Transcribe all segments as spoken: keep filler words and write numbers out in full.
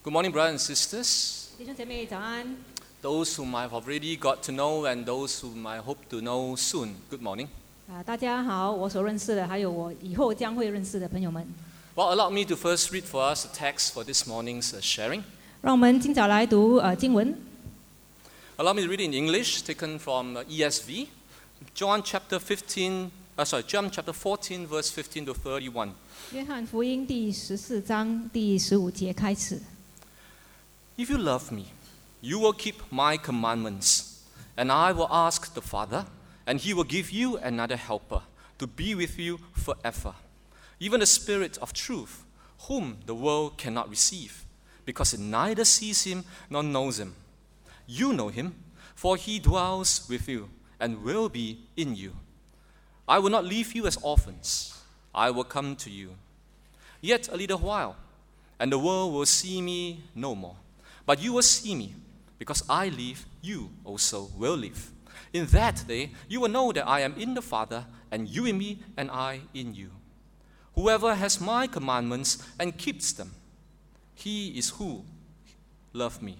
Good morning, brothers and sisters. 弟兄姐妹早安。 Those whom I've already got to know and those whom I hope to know soon. Good morning. 啊，大家好，我所认识的，还有我以后将会认识的朋友们。 Well, allow me to first read for us the text for this morning's uh, sharing. 让我们今早来读呃经文。 Allow me to read in English, taken from uh, E S V. John chapter fifteen, uh, sorry, John chapter fourteen, verse fifteen to thirty-one. 约翰福音第十四章第十五节开始。 If you love me, you will keep my commandments, and I will ask the Father, and he will give you another helper to be with you forever, even the Spirit of truth, whom the world cannot receive, because it neither sees him nor knows him. You know him, for he dwells with you and will be in you. I will not leave you as orphans. I will come to you. Yet a little while, and the world will see me no more. But you will see me, because I live, you also will live. In that day, you will know that I am in the Father, and you in me, and I in you. Whoever has my commandments and keeps them, he is who loves me.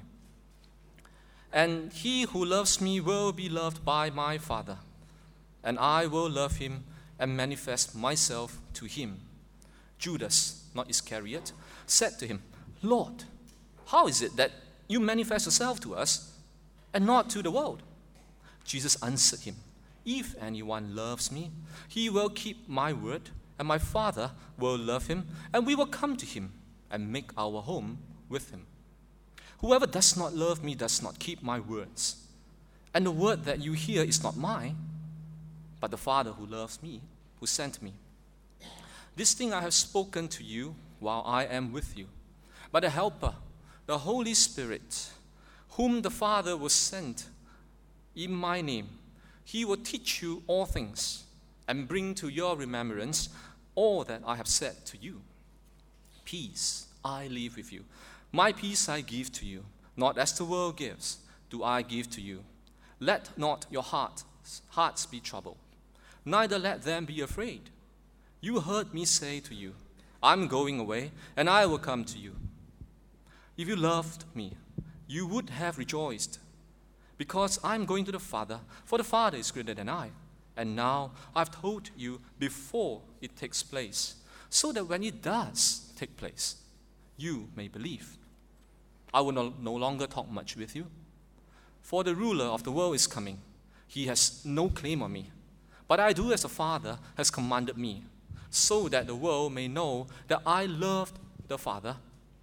And he who loves me will be loved by my Father, and I will love him and manifest myself to him. Judas, not Iscariot, said to him, Lord, how is it that you manifest yourself to us and not to the world? Jesus answered him, If anyone loves me, he will keep my word, and my Father will love him, and we will come to him and make our home with him. Whoever does not love me does not keep my words. And the word that you hear is not mine, but the Father who loves me, who sent me. This thing I have spoken to you while I am with you. But the Helper, the Holy Spirit, whom the Father will send in my name, he will teach you all things and bring to your remembrance all that I have said to you. Peace I leave with you. My peace I give to you. Not as the world gives, do I give to you. Let not your heart, hearts be troubled, neither let them be afraid. You heard me say to you, I'm going away, and I will come to you. If you loved me, you would have rejoiced, because I'm going to the Father, for the Father is greater than I. And now I've told you before it takes place, so that when it does take place, you may believe. I will no, no longer talk much with you, for the ruler of the world is coming. He has no claim on me, but I do as the Father has commanded me, so that the world may know that I loved the Father.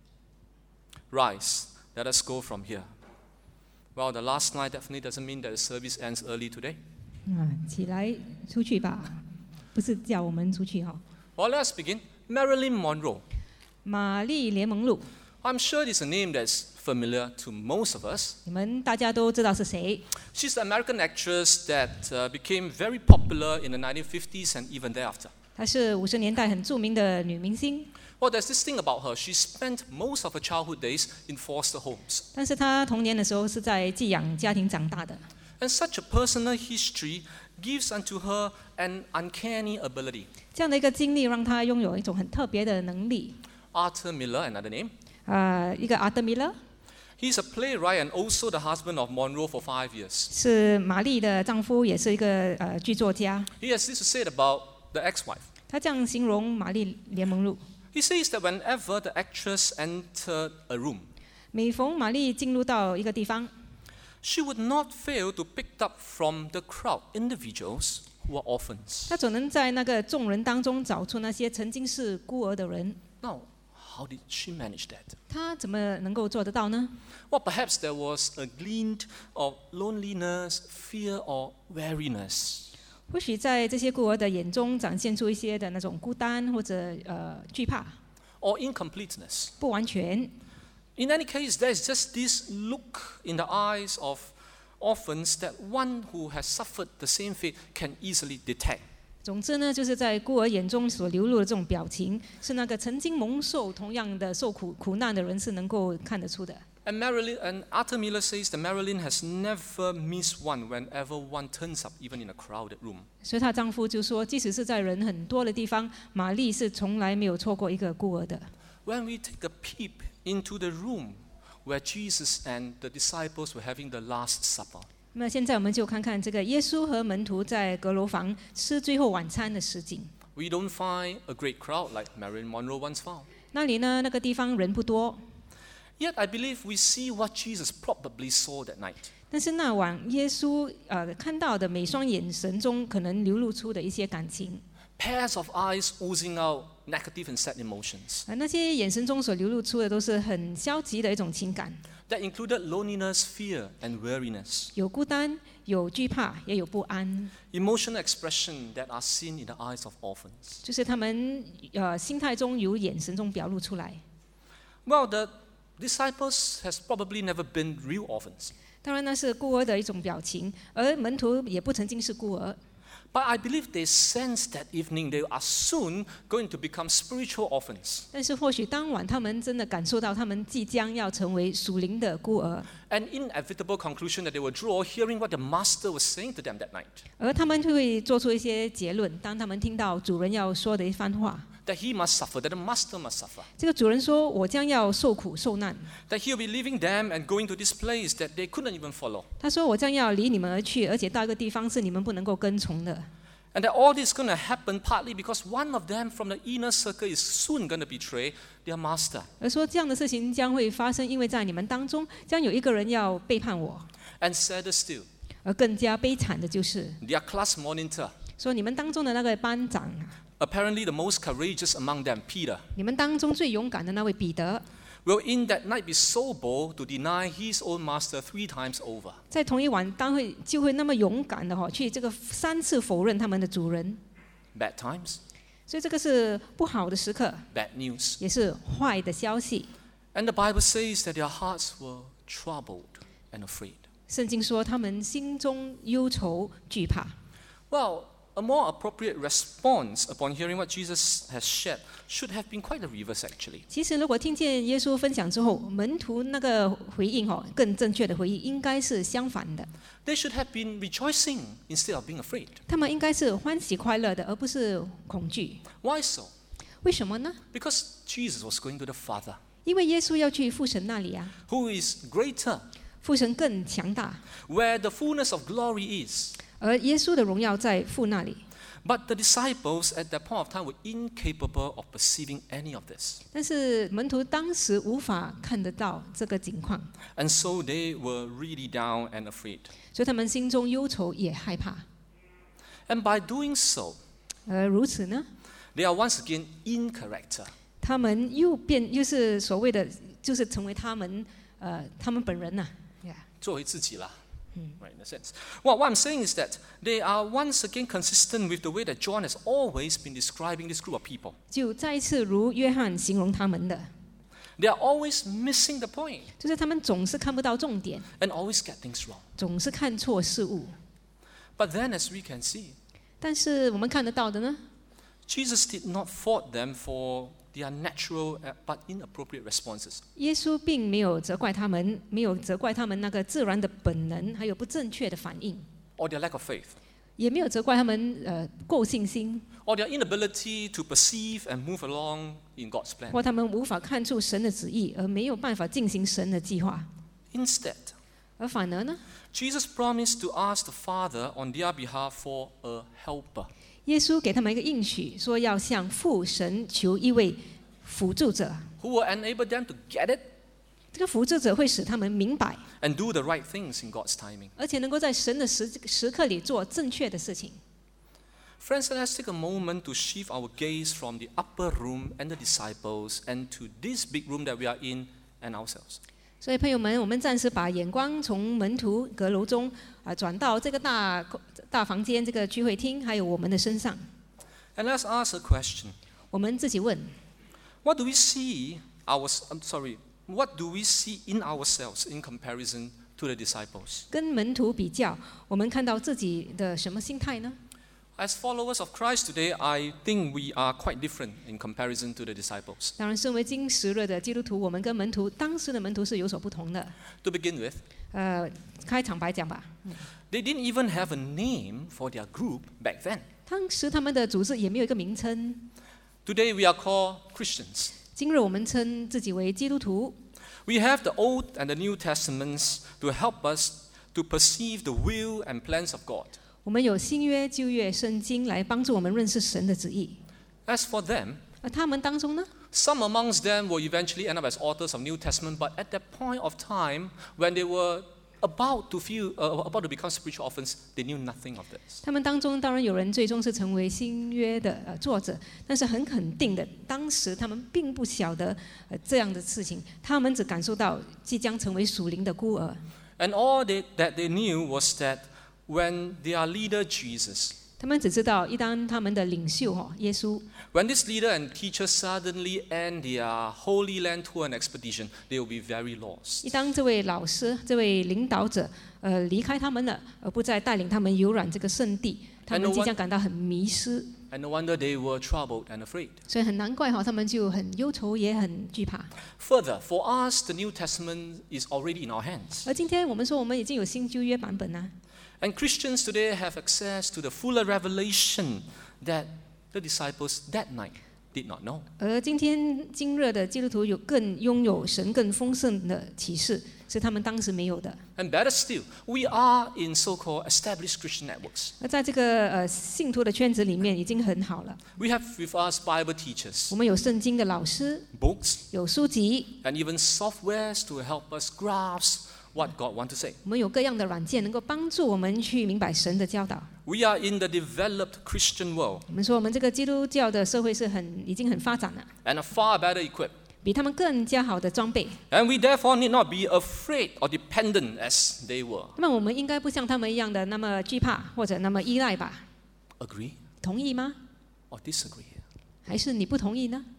Rise, let us go from here. Well, the last night definitely doesn't mean that the service ends early today. 嗯，起来出去吧，不是叫我们出去哈。 Well, let's begin. Marilyn Monroe. 玛丽莲梦露， I'm sure it's a name that's familiar to most of us. 你们大家都知道是谁？ She's an American actress that uh, became very popular in the nineteen fifties and even thereafter. 她是五十年代很著名的女明星， Well, there's this thing about her. She spent most of her childhood days in foster homes. 但是她童年的时候是在寄养家庭长大的。 And such a personal history gives unto her an uncanny ability. 这样的一个经历让她拥有一种很特别的能力。 Arthur Miller, another name. 呃，一个阿德米勒 He's a playwright and also the husband of Monroe for five years. 是玛丽的丈夫，也是一个呃剧作家。 He has this to say about the ex-wife. 他这样形容玛丽莲梦露： He says that whenever the actress entered a room, 每逢玛丽进入到一个地方， she would not fail to pick up from the crowd individuals who are orphans. 她总能在那个众人当中找出那些曾经是孤儿的人。 Now, how did she manage that? 她怎么能够做得到呢？ Well, perhaps there was a glint of loneliness, fear, or weariness. 或许在这些孤儿的眼中展现出一些的那种孤单或者呃惧怕、 Or incompleteness. 不完全。 In any case, there's just this look in the eyes of orphans that one who has suffered the same fate can easily detect. 总之呢，就是在孤儿眼中所流露的这种表情，是那个曾经蒙受同样的受苦苦难的人是能够看得出的。 And Marilyn and Arthur Miller says that Marilyn has never missed one whenever one turns up, even in a crowded room. 所以她丈夫就说，即使是在人很多的地方，玛丽是从来没有错过一个孤儿的。 when we take a peep into the room where Jesus and the disciples were having the Last Supper. 那么现在我们就看看这个耶稣和门徒在阁楼房吃最后晚餐的实景。 We don't find a great crowd like Marilyn Monroe once found. 那里呢，那个地方人不多， Yet I believe we see what Jesus probably saw that night. 但是那晚耶稣呃看到的每双眼神中可能流露出的一些感情， Pairs of eyes oozing out negative and sad emotions. 呃那些眼神中所流露出的都是很消极的一种情感， That included loneliness, fear, and weariness. 有孤单，有惧怕，也有不安， Emotional expression that are seen in the eyes of orphans. 就是他们呃心态中有眼神中表露出来。 Well, the disciples has probably never been real orphans. 当然那是孤儿的一种表情，而门徒也不曾经是孤儿。 But I believe they sensed that evening they are soon going to become spiritual orphans. 但是或许当晚他们真的感受到，他们即将要成为属灵的孤儿， An inevitable conclusion that they will draw hearing what the master was saying to them that night. 而他们就会做出一些结论。当他们听到主人要说的一番话， That he must suffer, that the master must suffer. 这个主人说：“我将要受苦受难。 That he will be leaving them and going to this place that they couldn't even follow. ” 他说：“我将要离你们而去，而且到一个地方是你们不能够跟从的。 And that all this is going to happen partly because one of them from the inner circle is soon going to betray their master. ” 而说这样的事情将会发生，因为在你们当中将有一个人要背叛我。 And sadder still, 而更加悲惨的就是， their class monitor, 说你们当中的那个班长， apparently the most courageous among them, Peter, 你们当中最勇敢的那位彼得， will in that night be so bold to deny his own master three times over. 在同一晚当会就会那么勇敢的哈，去这个三次否认他们的主人。 Bad times, 所以这个是不好的时刻， bad news. 也是坏的消息。 And the Bible says that their hearts were troubled and afraid. 圣经说他们心中忧愁惧怕。 Well, a more appropriate response upon hearing what Jesus has shared should have been quite the reverse actually. 其实如果听见耶稣分享之后，门徒那个回应哈，更正确的回应应该是相反的。 They should have been rejoicing instead of being afraid. 他们应该是欢喜快乐的，而不是恐惧。 Why so? 为什么呢？ Because Jesus was going to the Father, 因为耶稣要去父神那里啊， who is greater, 父神更强大， where the fullness of glory is. 而耶稣的荣耀在父那里。 But the disciples at that point of time were incapable of perceiving any of this. 但是门徒当时无法看得到这个景况， And so they were really down and afraid. 所以他们心中忧愁也害怕。 And by doing so, 而如此呢， they are once again in character. 他们又变又是所谓的，就是成为他们呃他们本人呐、yeah. 作为自己啦. Right, in a sense. Well, what I'm saying is that they are once again consistent with the way that John has always been describing this group of people. 就再一次如约翰形容他们的， They are always missing the point 就是他们总是看不到重点， and always get things wrong. 总是看错事物。 But then, as we can see, 但是我们看得到的呢， Jesus did not fault them for their natural uh, but inappropriate responses. 耶稣并没有责怪他们，没有责怪他们那个自然的本能，还有不正确的反应， Or their lack of faith, 也没有责怪他们呃够信心， or their inability to perceive and move along in God's plan. 或他们无法看出神的旨意，而没有办法进行神的计划。 Instead, 而反而呢， Jesus promised to ask the Father on their behalf for a helper. 耶稣给他们一个应许，说要向父神求一位辅助者， Who will enable them to get it 这个辅助者会使他们明白， and do the right things in God's timing. 而且能够在神的时时刻里做正确的事情。 Friends, let's take a moment to shift our gaze from the upper room and the disciples and to this big room that we are in and ourselves. 所以朋友们，我们暂时把眼光从门徒阁楼中啊转到这个大大房间、这个聚会厅，还有我们的身上。 And let's ask a question. 我们自己问： What do we see our, I'm sorry, what do we see in ourselves in comparison to the disciples? 跟门徒比较，我们看到自己的什么心态呢？ As followers of Christ today, I think we are quite different in comparison to the disciples. 当然，身为今时日的基督徒，我们跟门徒当时的门徒是有所不同的。 To begin with, 呃，开场白讲吧， they didn't even have a name for their group back then. 当时他们的组织也没有一个名称。 Today we are called Christians. 今日我们称自己为基督徒。 We have the Old and the New Testaments to help us to perceive the will and plans of God. 我们有新约、旧约圣经来帮助我们认识神的旨意。 As for them, 而他们当中呢， some amongst them will eventually end up as authors of New Testament, but at that point of time, when they were about to feel, uh, about to become spiritual orphans, they knew nothing of this. 他们当中当然有人最终是成为新约的呃作者，但是很肯定的，当时他们并不晓得呃这样的事情，他们只感受到即将成为属灵的孤儿。 And all they, that they knew was that when their leader Jesus, 他们只知道，一当他们的领袖哈耶稣， when this leader and teacher suddenly end their Holy Land tour and expedition, they will be very lost. 一当这位老师、这位领导者呃离开他们了，而不再带领他们游览这个圣地，他们即将感到很迷失。 And no wonder they were troubled and afraid. 所以很难怪哈，他们就很忧愁，也很惧怕。 Further, for us, the New Testament is already in our hands. 而今天我们说，我们已经有新旧约版本啦。 And Christians today have access to the fuller revelation that the disciples that night did not know. 而今天今日的基督徒有更拥有神更丰盛的启示，是他们当时没有的。 And better still, we are in so-called established Christian networks. 而在这个呃信徒的圈子里面已经很好了。 We have with us Bible teachers, 我们有圣经的老师， books, 有书籍， and even softwares to help us grasp what God wants to say. 我们有各样的软件，能够帮助我们去明白神的教导。 We are in the developed Christian world 我们说，我们这个基督教的社会是很已经很发展了， and are far better equipped. 比他们更加好的装备。 And we therefore need not be afraid or dependent as they were. 那么我们应该不像他们一样的那么惧怕或者那么依赖吧？ Agree 同意吗？ or disagree? 还是你不同意呢？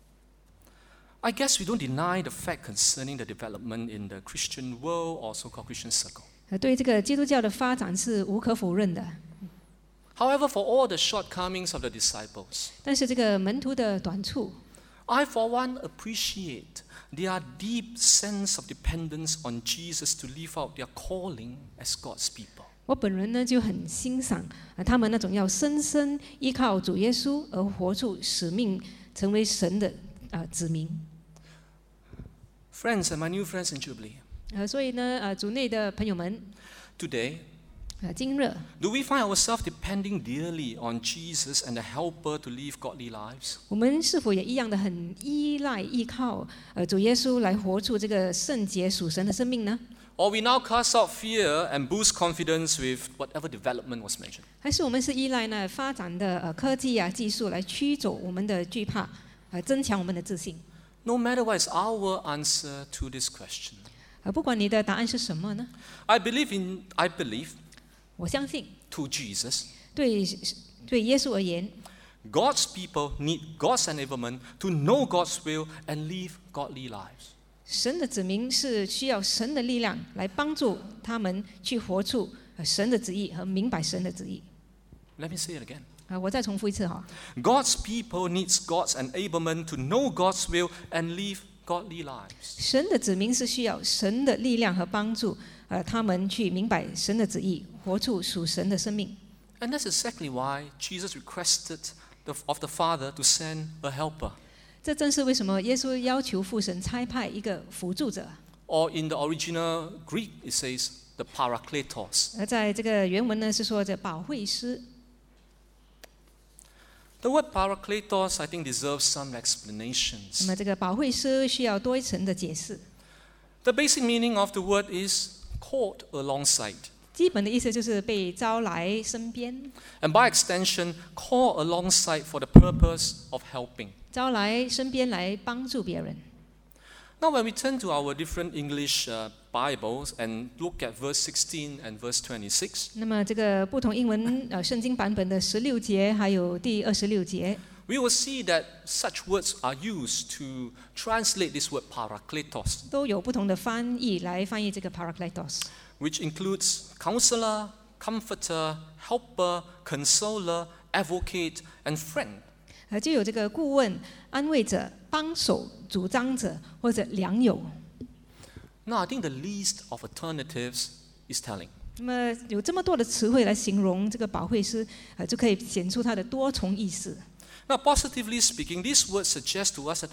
I guess we don't deny the fact concerning the development in the Christian world or so-called Christian circle. 呃，对这个基督教的发展是无可否认的。 However, for all the shortcomings of the disciples, 但是这个门徒的短处， I for one appreciate their deep sense of dependence on Jesus to live out their calling as God's people. 我本人呢就很欣赏呃他们那种要深深依靠主耶稣而活出使命，成为神的呃子民。 Friends and my new friends in Jubilee, 呃，所以呢，呃，主内的朋友们， today, 呃，今日 do we find ourselves depending dearly on Jesus and the helper to live godly lives? 我们是否也一样的很依赖依靠呃主耶稣来活出这个圣洁属神的生命呢？ Or we now cast out fear and boost confidence with whatever development was mentioned? 还是我们是依赖呢发展的呃科技啊技术来驱走我们的惧怕，呃增强我们的自信？ No matter what is our answer to this question, 呃，不管你的答案是什么呢？ I believe in I believe 我相信 to Jesus, 对对耶稣而言， God's people need God's enablement to know God's will and live godly lives. 神的子民是需要神的力量来帮助他们去活出呃神的旨意和明白神的旨意。 Let me say it again. 啊，我再重复一次哈， God's people needs God's enablement to know God's will and live godly lives. 神的子民是需要神的力量和帮助，呃，他们去明白神的旨意，活出属神的生命。 And that's exactly why Jesus requested the, of the Father to send a helper. 这正是为什么耶稣要求父神差派一个辅助者。 Or in the original Greek, it says the Parakletos. 而在这个原文呢是说这保惠师。 The word Parakletos, I think, deserves some 那 explanations. 么这个保惠师需要多一层的解释。 The basic meaning of the word is called alongside. 基本的意思就是被招来身边， And by extension, call alongside for the purpose of helping. 招来身边来帮助别人。 Now, when we turn to our different English uh, Bibles and look at verse sixteen and verse twenty-six, 那么这个不同英文呃圣经版本的十六节还有第二十六节， we will see that such words are used to translate this word Parakletos, 都有不同的翻译来翻译这个 parakletos， which includes counselor, comforter, helper, consoler, advocate, and friend. 呃，就有这个顾问、安慰者、帮手、主张者或者良友。 Now, I think the list of alternatives is telling. 那么有这么多的词汇来形容这个保惠师，呃，就可以显出它的多重意思。 Now, positively speaking, these words suggest to us that the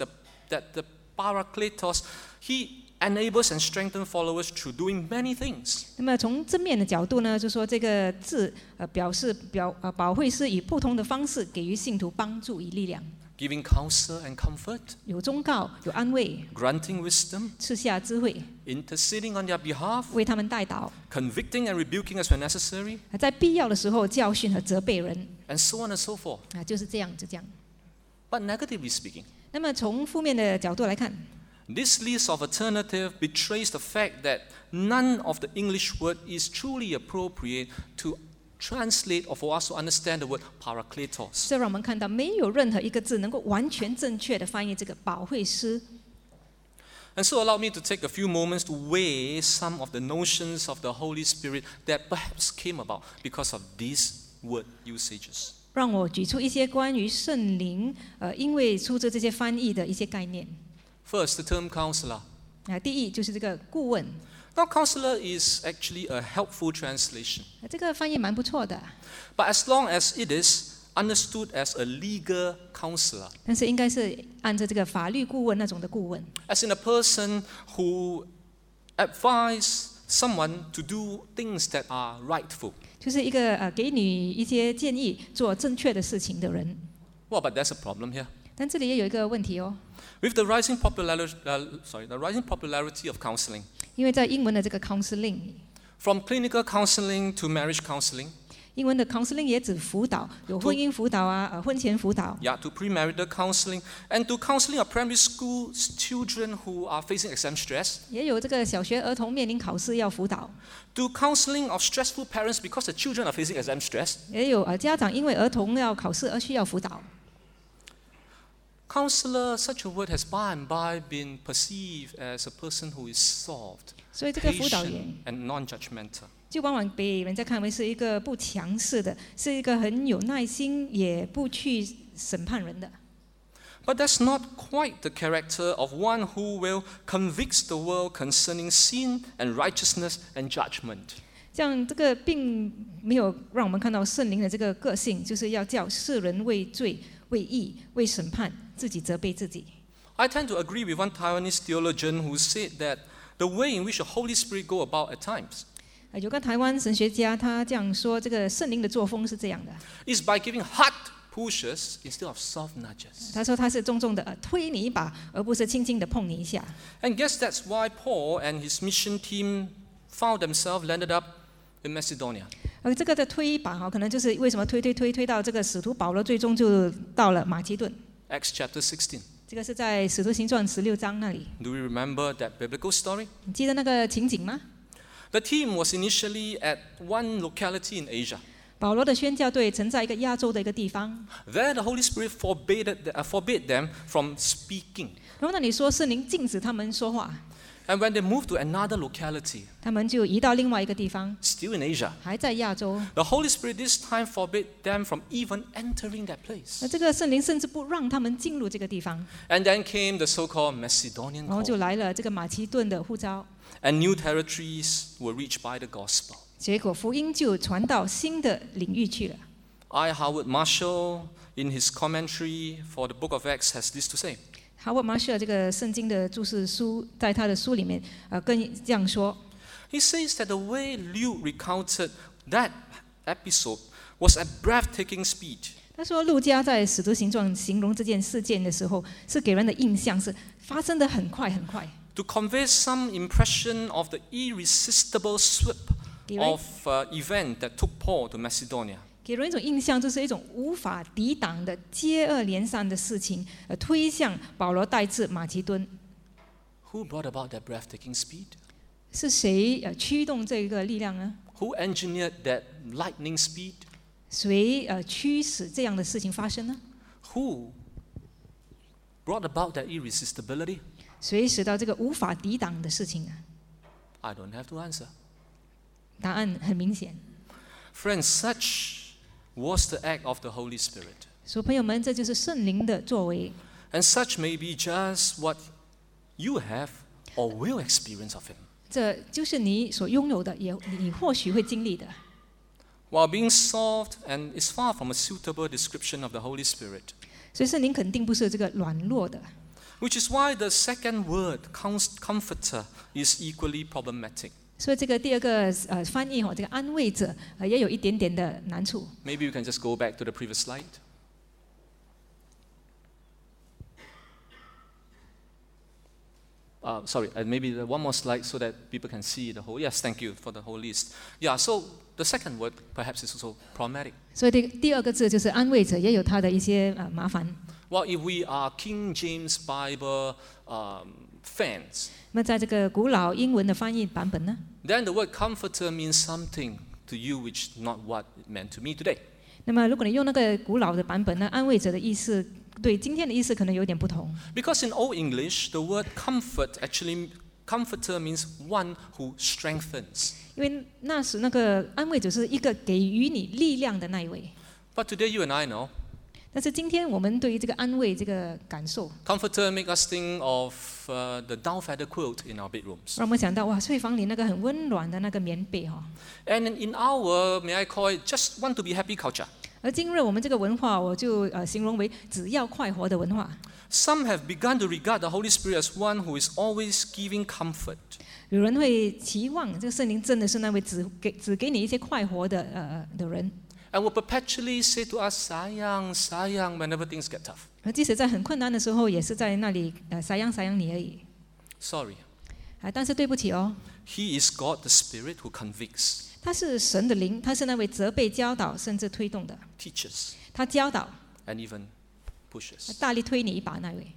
that the Parakletos, he enables and strengthens followers through doing many things. 那么从正面的角度呢，就说这个字呃表示表呃保惠师以不同的方式给予信徒帮助与力量， Giving counsel and comfort, 有忠告，有安慰， granting wisdom, 赐下智慧， interceding on their behalf, 为他们代祷， convicting and rebuking as when necessary, 在必要的时候教训和责备人 and so on and so forth. 啊，就是这样，就这样。 But negatively speaking, 那么从负面的角度来看， this list of alternatives betrays the fact that none of the English word is truly appropriate to translate or for us to understand the word Parakletos. 这让我们看到没有任何一个字能够完全正确的翻译这个保惠师。 And so allow me to take a few moments to weigh some of the notions of the Holy Spirit that perhaps came about because of these word usages. 让我举出一些关于圣灵，呃，因为出自这些翻译的一些概念。 First, the term counselor. 啊，第一就是这个顾问， Now, counselor is actually a helpful translation. 啊这个翻译蛮不错的， But as long as it is understood as a legal counselor, 但是应该是按照这个法律顾问那种的顾问， as in a person who advises someone to do things that are rightful. 就是一个呃给你一些建议做正确的事情的人。 Well, but there's a problem here. 但这里也有一个问题哦， With the rising popularity, uh, sorry, the rising popularity of counseling, 因为在英文的这个 counseling， from clinical counseling to marriage counseling, 英文的 counseling 也指辅导，有婚姻辅导啊，呃婚前辅导， yeah, to premarital counseling, and to counseling of primary school children who are facing exam stress, 也有这个小学儿童面临考试要辅导， to counseling of stressful parents because the children are facing exam stress. 也有呃家长因为儿童要考试而需要辅导。 Counselor, such a word has by and by been perceived as a person who is soft, 所以这个辅导员 patient, and non-judgmental. 就往往被人家看为是一个不强势的，是一个很有耐心，也不去审判人的。 But that's not quite the character of one who will convict the world concerning sin and righteousness and judgment. 这样这个并没有让我们看到圣灵的这个个性，就是要叫世人为罪、为义、为审判，自己责备自己。 I tend to agree with one Taiwanese theologian who said that the way in which the Holy Spirit go about at times 呃有个台湾神学家他这样说，这个圣灵的作风是这样的， is by giving hard pushes instead of soft nudges. 他说他是重重的呃推你一把，而不是轻轻的碰你一下。 And guess that's why Paul and his mission team found themselves landed up in Macedonia. 而这个的推一把哈，可能就是为什么推推推推到这个使徒保罗最终就到了马其顿。 Acts chapter sixteen. 这个是在使徒行传十六章那里， Do we remember that biblical story? 你记得那个情景吗？ The team was initially at one locality in Asia. 保罗的宣教队曾在一个亚洲的一个地方， There, the Holy Spirit forbade, uh, forbade them from speaking. 然后那里说圣灵禁止他们说话， And when they moved to another locality, 他们就移到另外一个地方， still in Asia, 还在亚洲。 the Holy Spirit this time forbade them from even entering that place. 那这个圣灵甚至不让他们进入这个地方， And then came the so-called Macedonian 然后就 call. 来了这个马其顿的呼召， And new territories were reached by the gospel. 结果福音就传到新的领域去了。 I. Howard Marshall, in his commentary for the book of Acts, has this to say. Howard Marshall 这个圣经的注释书，在他的书里面，呃，跟这样说， He says that the way Luke recounted that episode was at breathtaking speed. 他说路加在使徒行传形容这件事件的时候，是给人的印象是发生的很快很快， To convey some impression of the irresistible sweep of uh, event that took Paul to Macedonia. 给人一种印象，就是一种无法抵挡的接二连三的事情，呃，推向保罗带至马其顿。 Who brought about that breathtaking speed? 是谁呃驱动这个力量呢？ Who engineered that lightning speed? 谁呃驱使这样的事情发生呢？ Who brought about that irresistibility? 谁使到这个无法抵挡的事情呢？ I don't have to answer. 答案很明显。 Friends, such was the act of the Holy Spirit. 所以朋友们，这就是圣灵的作为。 And such may be just what you have or will experience of Him. 这就是你所拥有的，也你或许会经历的。 While being soft and is far from a suitable description of the Holy Spirit, 所以圣灵肯定不是这个软弱的。 Which is why the second word, comforter, is equally problematic. 所以这个第二个呃翻译哈，这个安慰者呃也有一点点的难处。 Maybe you can just go back to the previous slide. Uh, sorry, and maybe one more slide so that people can see the whole. Yes, thank you for the whole list. Yeah, so the second word perhaps is also problematic. 所以第第二个字就是安慰者，也有它的一些呃麻烦。 Well, if we are King James Bible um, fans, 那么在这个古老英文的翻译版本呢， then the word comforter means something to you which not what it meant to me today. 那么如果你用那个古老的版本呢，安慰者的意思对今天的意思可能有点不同。 Because in Old English, the word comfort actually comforter means one who strengthens. 因为那时那个安慰者是一个给予你力量的那一位。 But today you and I know, 但是今天我们对于这个安慰这个感受， comforter make us think of uh, the down feather quilt in our bedrooms. 让我们想到哇，睡房里那个很温暖的那个棉被哈。 And in our, may I call it, just want to be happy culture. 而今日我们这个文化，我就呃形容为只要快活的文化。 Some have begun to regard the Holy Spirit as one who is always giving comfort. 有人会期望这个圣灵真的是那位只给只给你一些快活的呃的人， And will perpetually say to us, sayang, sayang, whenever things get tough. 而即使在很困难的时候，也是在那里呃撒养撒养你而已。 Sorry. 啊，但是对不起哦， He is God, the Spirit, who convicts, 他是神的灵，他是那位责备、教导甚至推动的， teaches, 他教导， and even pushes. 大力推你一把那位。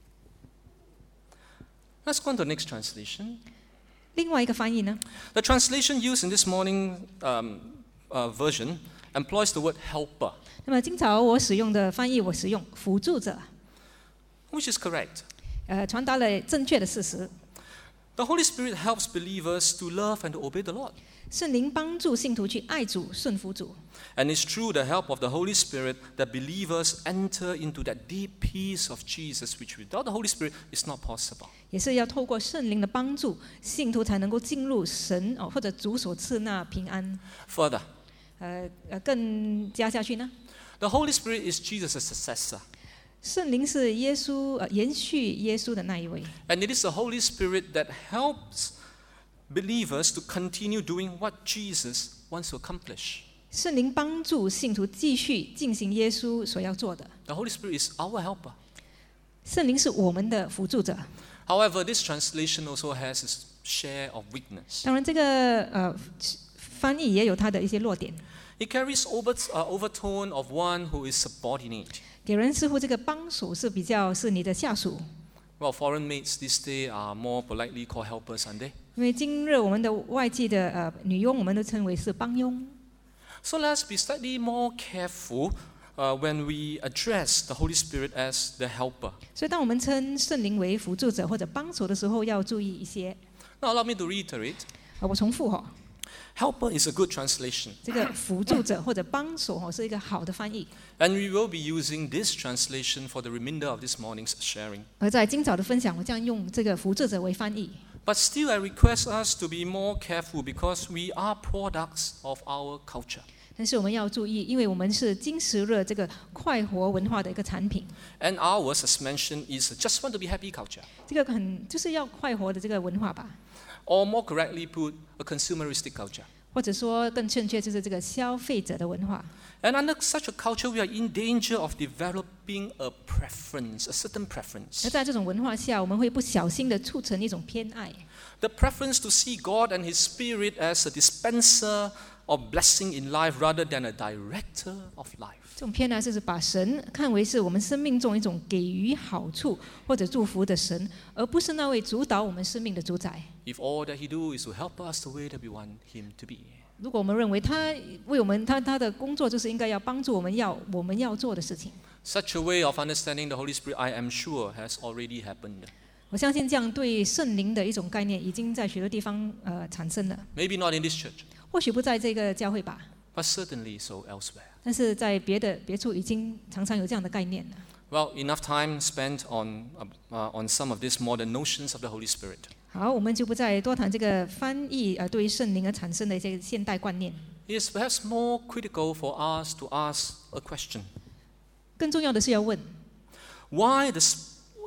Let's go on to the next translation. 另外一个翻译呢， The translation used in this morning um, uh, version employs the word helper, 那么今早我使用的翻译，我使用辅助者， which is correct. 呃，传达了正确的事实。 The Holy Spirit helps believers to love and to obey the Lord. 圣灵帮助信徒去爱主、顺服主。 And it's through the help of the Holy Spirit that believers enter into that deep peace of Jesus, which without the Holy Spirit is not possible. 也是要透过圣灵的帮助，信徒才能够进入神哦或者主所赐那平安。 Further, 呃呃，更加下去呢， the Holy Spirit is Jesus' successor. 圣灵是耶稣呃延续耶稣的那一位， And it is the Holy Spirit that helps believers to continue doing what Jesus wants to accomplish. 圣灵帮助信徒继续进行耶稣所要做的。 The Holy Spirit is our helper. 圣灵是我们的辅助者。 However, this translation also has its share of weakness. 当然，这个呃翻译也有它的一些弱点， It carries over, uh, overtone of one who is subordinate. 给人似乎这个帮手是比较是你的下属。 Well, foreign maids this day are more politely called helpers, aren't they? 因为今日我们的外籍的呃女佣，我们都称为是帮佣。 So let's be slightly more careful uh, when we address the Holy Spirit as the helper. 所以，当我们称圣灵为辅助者或者帮手的时候，要注意一些。 Now, allow me to reiterate. 啊，我重复哈、哦， Helper is a good translation. 这个辅助者或者帮手哦是一个好的翻译。 And we will be using this translation for the remainder of this morning's sharing. 而在今早的分享，我将用这个辅助者为翻译。 But still, I request us to be more careful because we are products of our culture. 但是我们要注意，因为我们是今时日这个快活文化的一个产品。 And ours, as mentioned, is just want to be happy culture. 这个很就是要快活的这个文化吧， Or more correctly put, a consumeristic culture. 或者说更正确就是这个消费者的文化。 And under such a culture, we are in danger of developing a preference, a certain 而 preference. 在这种文化下，我们会不小心的促成一种偏爱， The preference to see God and His Spirit as a dispenser of blessing in life rather than a director of life. 这种偏爱就是把神看为是我们生命中一种给予好处或者祝福的神，而不是那位主导我们生命的主宰。 If all that He do is to help us the way that we want Him to be. 如果我们认为他为我们他他的工作就是应该要帮助我们要我们要做的事情， Such a way of understanding the Holy Spirit, I am sure, has already happened. 我相信这样对圣灵的一种概念已经在许多地方呃产生了， Maybe not in this church, 或许不在这个教会吧， but certainly so elsewhere. 但是在别的别处已经常常有这样的概念了。 Well, enough time spent on, uh, on some of these modern notions of the Holy Spirit. 好，我们就不再多谈这个翻译呃对于圣灵而产生的一些现代观念。 It is perhaps more critical for us to ask a question. 更重要的是要问， Why the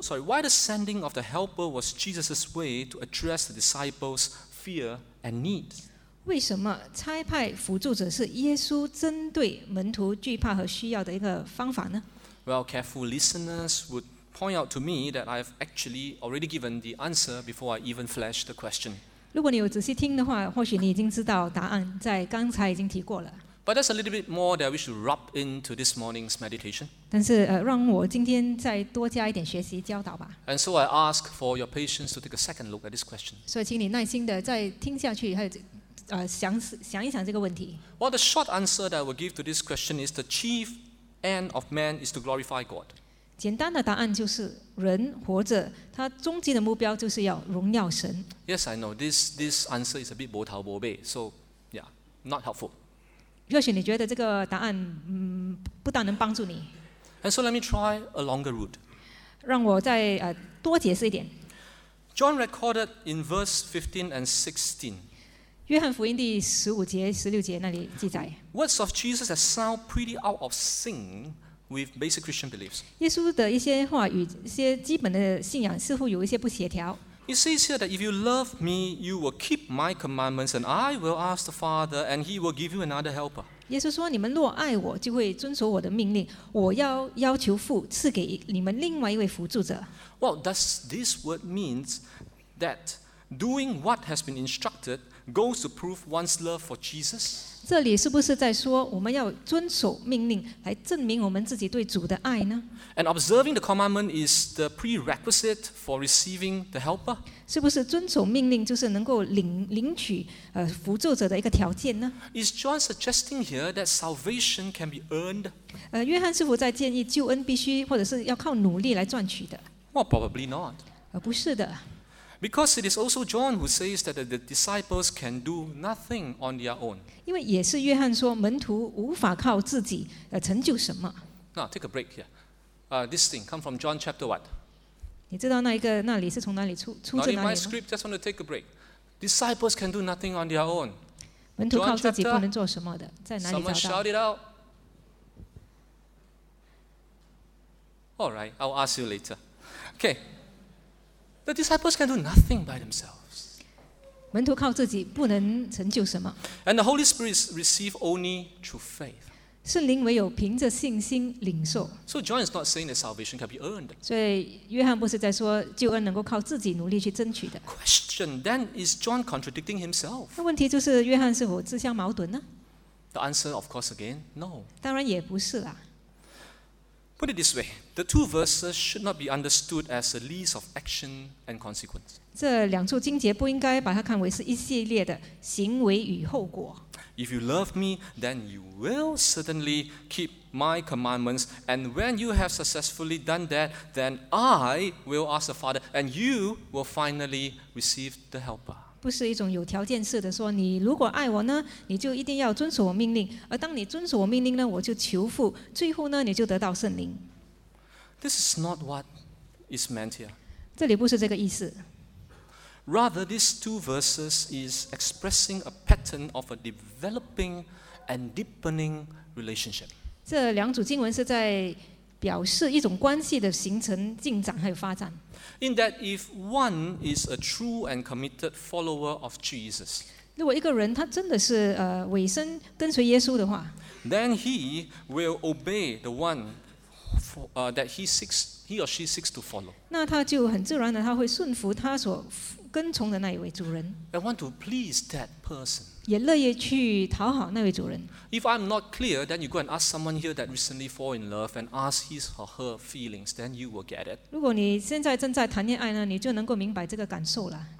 sorry, why the sending of the helper was Jesus' way to address the disciples' fear and needs. 为什么差派辅助者是耶稣针对门徒惧怕和需要的一个方法呢？ Well, careful listeners would point out to me that I've actually already given the answer before I even flashed the question. 如果你有仔细听的话，或许你已经知道答案，在刚才已经提过了。 But there's a little bit more that we should rub into this morning's meditation. 但是呃，让我今天再多加一点学习教导吧。 And so I ask for your patience to take a second look at this question. 所以，请你耐心的再听下去，还有呃想想一想这个问题。 Well, the short answer that I will give to this question is the chief end of man is to glorify God. 简单的答案就是人活着，他终极的目标就是要荣耀神。 Yes, I know this this answer is a bit bo tao bo bei, so yeah, not helpful. 或许你觉得这个答案嗯不大能帮助你， And so let me try a longer route. 让我再呃多解释一点。 John recorded in verse fifteen and sixteen. 约翰福音第十五节、十六节那里记载， Words of Jesus that sound pretty out of sync with basic Christian beliefs. 耶稣的一些话语、一些基本的信仰似乎有一些不协调。 It says here that if you love me, you will keep my commandments, and I will ask the Father, and he will give you another helper. 耶稣说：“你们若爱我，就会遵守我的命令。我要要求父赐给你们另外一位辅助者。” Well, does this word means that doing what has been instructed goes to prove one's love for Jesus? 这里是不是在说我们要遵守命令来证明我们自己对主的爱呢？ And observing the commandment is the prerequisite for receiving the helper? 是不是遵守命令就是能够领领取呃辅助者的一个条件呢？ Is John suggesting here that salvation can be earned? 呃，约翰师傅在建议救恩必须或者是要靠努力来赚取的， Well, probably not. 而不是的。 Because it is also John who says that the disciples can do nothing on their own. 因为也是约翰说，门徒无法靠自己呃成就什么。 Now, take a break here. Uh, this thing come from John chapter what? 你知道那一个那里是从哪里出出 Not 自 in 哪 my 里吗？ script, just want to take a break. Disciples can do nothing on their own. 门徒靠自己 John chapter- 不能做什么的，在哪里 Someone 找 shout 到？ it out. All right, I'll ask you later. Okay. The disciples can do nothing by themselves. 门徒靠自己不能成就什么， And the Holy Spirit is received only through faith. 圣灵唯有凭着信心领受。 So John is not saying that salvation can be earned. 所以约翰不是在说救恩能够靠自己努力去争取的。 Question then, is John contradicting himself? 那问题就是约翰是否自相矛盾呢？ The answer, of course, again, no. 当然也不是啦。 Put it this way, the two verses should not be understood as a list of action and consequence. 这两处经节不应该把它看为是一系列的行为与后果。 If you love me, then you will certainly keep my commandments. And when you have successfully done that, then I will ask the Father, and you will finally receive the helper. 不是一种有条件式的说，你如果爱我呢，你就一定要遵守我命令；而当你遵守我命令呢，我就求父，最后呢，你就得到圣灵。 This is not what is meant here. 这里不是这个意思。 Rather, these two verses is expressing a pattern of a developing and deepening relationship. 这两组经文是在表示一种关系的形成、进展还有发展。 In that, if one is a true and committed follower of Jesus, 如果一个人他真的是呃委身跟随耶稣的话， then he will obey the one for, uh, that he seeks, he or she seeks to follow, 那他就很自然的他会顺服他所跟从的那一位主人， and want to please that person. 也乐意去讨好那位主人。 If I'm not clear, then you go and ask someone here that recently fall in love and ask his or her feelings, then you will get it. 如果你现在正在谈恋爱呢，你就能够明白这个感受了。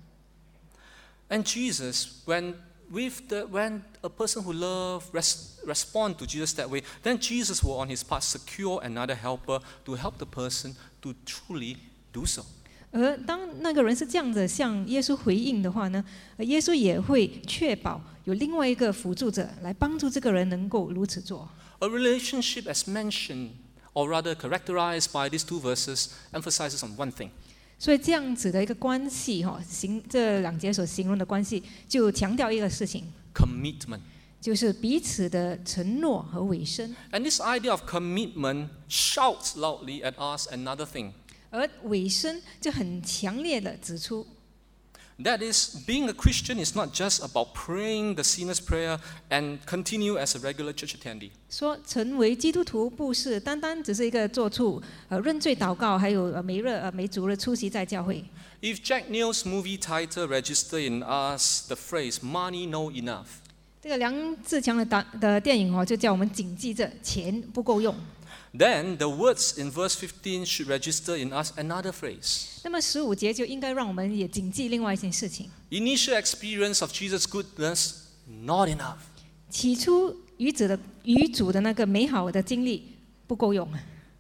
And Jesus, when with the when a person who love res, respond to Jesus that way, then Jesus will on his part secure another helper to help the person to truly do so. 而当那个人是这样的向耶稣回应的话呢，耶稣也会确保有另外一个辅助者来帮助这个人能够如此做。 A relationship as mentioned, or rather characterized by these two verses, emphasizes on one thing. 所以这样子的一个关系哈，形这两节所形容的关系，就强调一个事情， Commitment. 就是彼此的承诺和委身。 And this idea of commitment shouts loudly at us another thing. 而尾声就很强烈的指出。 That is, being a Christian is not just about praying the sinner's prayer and continue as a regular church attendee. 说成为基督徒不是单单只是一个做出呃认罪祷告，还有呃每日呃每主日出席在教会。 If Jack Neal's movie title register in us the phrase "money no enough," 这个梁志强的打的电影哦，就叫我们谨记着钱不够用。 then the words in verse fifteen should register in us another phrase. 那么十五节就应该让我们也谨记另外一件事情。 Initial experience of Jesus' goodness, not enough. 起初与主的与主的那个美好的经历不够用，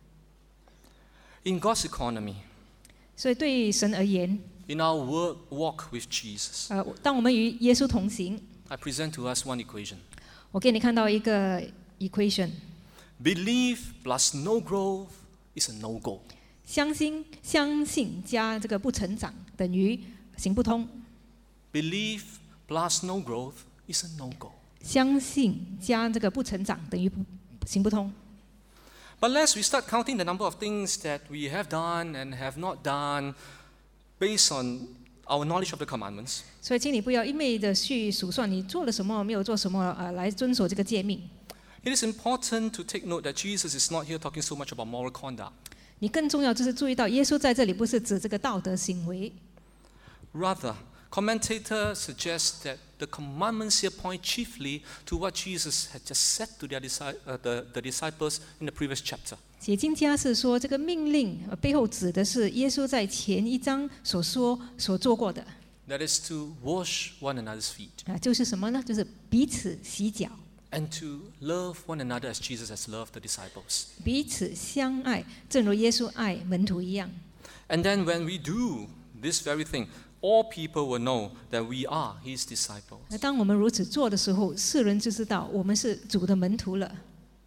In God's economy, 所以对神而言， in our work, walk with Jesus, 呃，当我们与耶稣同行， I present to us one equation. 我给你看到一个 equation， Belief plus no growth is a no-go. 相信相信加这个不成长等于行不通， Belief plus no growth is a no-go. 相信加这个不成长等于不行不通。 But lest we start counting the number of things that we have done and have not done based on our knowledge of the commandments, 所以，请你不要一昧的去数算你做了什么，没有做什么，呃，来遵守这个诫命。 it is important to take note that Jesus is not here talking so much about moral conduct. 你更重要就是注意到，耶稣在这里不是指这个道德行为， Rather, commentators suggest that the commandments here point chiefly to what Jesus had just said to their disci- uh, the, the disciples in the previous chapter. 解经家是说，这个命令呃背后指的是耶稣在前一章所说、所做过的 That is to wash one another's feet 啊，就是什么呢？就是彼此洗脚， and to love one another as Jesus has loved the disciples. 彼此相爱，正如耶稣爱门徒一样。 And then when we do this very thing, all people will know that we are his disciples. 那当我们如此做的时候，世人就知道我们是主的门徒了。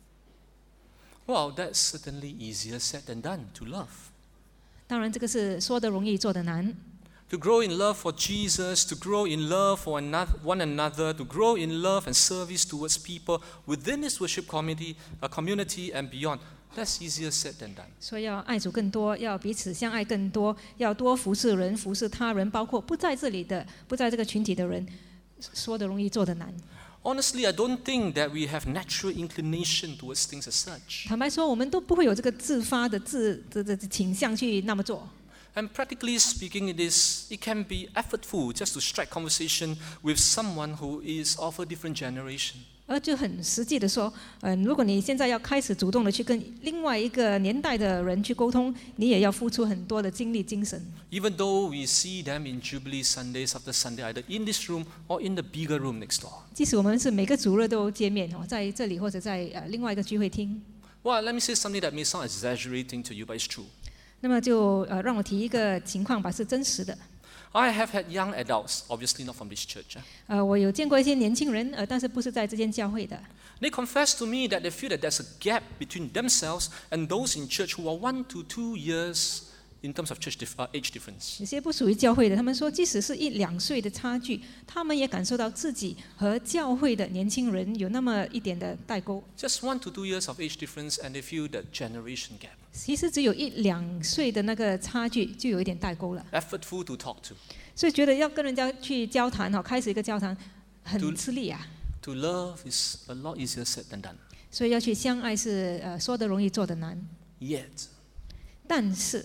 Well, that's certainly easier said than done, to love. 当然，这个是说的容易，做的难。 To grow in love for Jesus, to grow in love for another, one another, to grow in love and service towards people within his worship community, uh, community and beyond. That's easier said than done. 说要爱主更多，要彼此相爱更多，要多服侍人、服侍他人，包括不在这里的、不在这个群体的人，说的容易，做的难。 Honestly, I don't think that we have natural inclination towards things as such. 坦白说，我们都不会有这个自发的自的的倾向去那么做。 And practically speaking, it is it can be effortful just to strike conversation with someone who is of a different generation. 而就很实际的说，嗯、如果你现在要开始主动的去跟另外一个年代的人去沟通，你也要付出很多的精力、精神。 Even though we see them in Jubilee Sundays after Sunday, either in this room or in the bigger room next door. 即使我们是每个主日都见面哦，在这里或者在呃另外一个聚会厅， Well, let me say something that may sound exaggerating to you, but it's true. 那么就呃让我提一个情况吧，是真实的。 I have had young adults, obviously not from this church. 呃，我有见过一些年轻人，呃，但是不是在这间教会的。 They confess to me that they feel that there's a gap between themselves and those in church who are one to two years in terms of church dif- uh, age difference. 有些不属于教会的，他们说，即使是一两岁的差距，他们也感受到自己和教会的年轻人有那么一点的代沟。 Just one to two years of age difference, and they feel that generation gap. 其实只有一两岁的那个差距，就有一点代沟了。 Effortful to talk to. 所以觉得要跟人家去交谈哈，开始一个交谈很吃力啊。 To love is a lot easier said than done. 所以要去相爱是呃说的容易，做的难。 Yet, 但是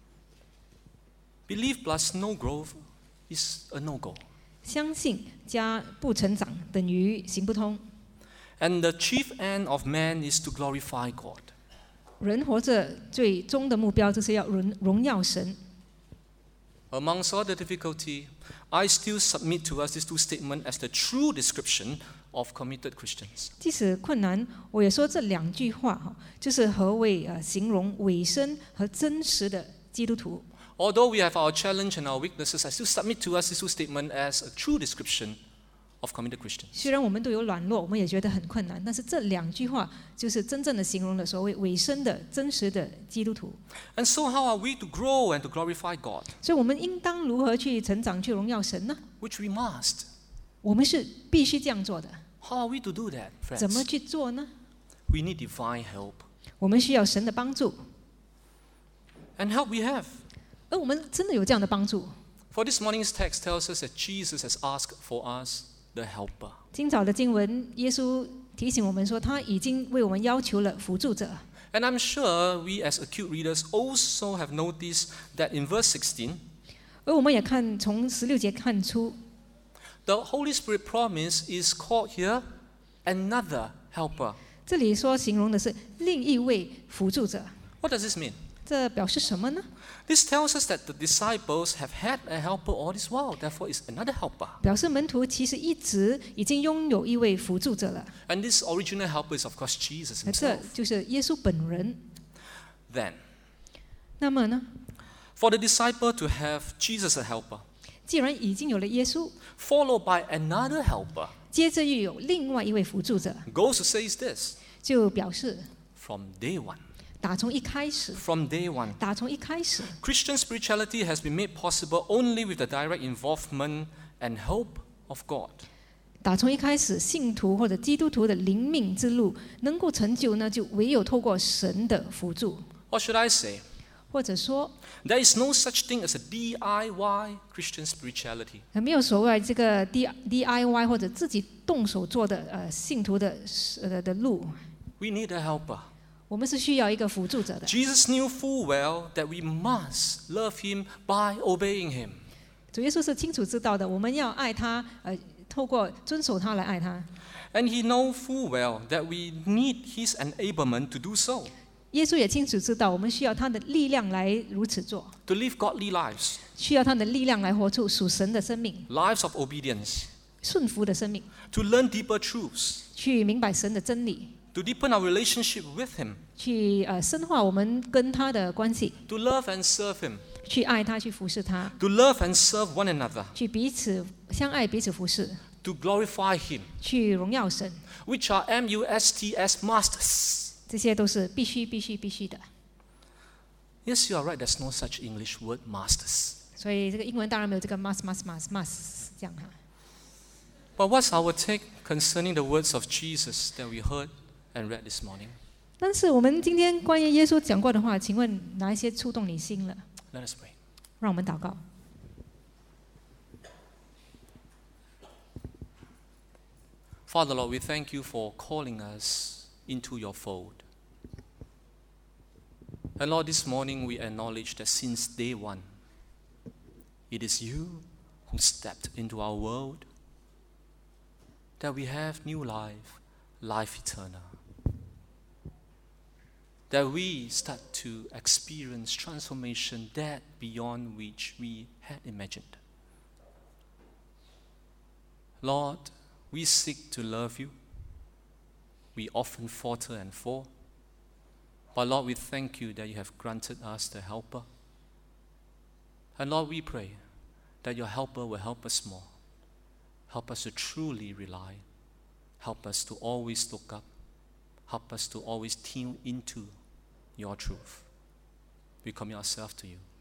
belief plus no growth is a no-go. 相信加不成长等于行不通。 And the chief end of man is to glorify God. 人活着最终的目标就是要荣荣耀神。 Amongst all the difficulty, I still submit to us these two statements as the true description of committed Christians. 即使困难，我也说这两句话哈，就是何谓呃形容委身和真实的基督徒。 Although we have our challenge and our weaknesses, I still submit to us these two statements as a true description of committed Christians. 虽然我们都有软弱，我们也觉得很困难，但是这两句话就是真正的形容了所谓委身的真实的基督徒。 And so how are we to grow and to glorify God? 所以我们应当如何去成长、去荣耀神呢？ Which we must. 我们是必须这样做的。 How are we to do that, 怎么 friends? 去做呢？ We need divine help. 我们需要神的帮助。 And help we have. 而我们真的有这样的帮助。 For this morning's text tells us that Jesus has asked for us the helper. 今早的经文，耶稣提醒我们说，他已经为我们要求了辅助者。 And I'm sure we as acute readers also have noticed that in verse sixteen, 而我们也看从十六节看出， the Holy Spirit promise is called here another helper. 这里说形容的是另一位辅助者。 What does this mean? 这表示什么呢？ This tells us that the disciples have had a helper all this while, therefore it's another helper. 表示门徒其实一直已经拥有一位辅助者了， And this original helper is of course Jesus 而这 himself. 就是耶稣本人。 Then, 那么呢， for the disciple to have Jesus a helper, 既然已经有了耶稣， followed by another helper, 接着又有另外一位辅助者， goes to say this, 就表示 from day one. 打从一开始， From day one. 打从一开始， Christian spirituality has been made possible only with the direct involvement and help of God. 打从一开始，信徒或者基督徒的灵命之路能够成就呢，就唯有透过神的辅助， Or should I say, 或者说 there is no such thing as a D I Y Christian spirituality. 没有所谓这个 D D I Y 或者自己动手做的呃信徒的呃的路， We need a helper. 我们是需要一个辅助者的。 Jesus knew full well that we must love him by obeying him. 主耶稣是清楚知道的，我们要爱他，呃，透过遵守他来爱他。 And he knew full well that we need his enablement to do so, 耶稣也清楚知道，我们需要他的力量来如此做， to live godly lives, 需要他的力量来活出属神的生命， lives of obedience, 顺服的生命， to learn deeper truths, 去明白神的真理， to deepen our relationship with him, 去呃深化我们跟他的关系， to love and serve him, 去爱他，去服侍他， to love and serve one another, 去彼此相爱，彼此服侍， to glorify him, 去荣耀神， which are M U S T S masters. 这些都是必须、必须、必须的。 Yes, you are right, there's no such English word masters. 所以这个英文当然没有这个 must、must、must、must 这样哈。 But what's our take concerning the words of Jesus that we heard and read this morning? 但是我们今天关于耶稣讲过的话，请问哪一些触动你心了？ Let us pray. 让我们祷告。 Father, Lord, we thank you for calling us into your fold. And Lord, this morning we acknowledge that since day one, it is you who stepped into our world, that we have new life, life eternal. That we start to experience transformation that beyond which we had imagined. Lord, we seek to love you. We often falter and fall. But Lord, we thank you that you have granted us the helper. And Lord, we pray that your helper will help us more. Help us to truly rely. Help us to always look up. Help us to always tune into your truth. We commit ourselves to you.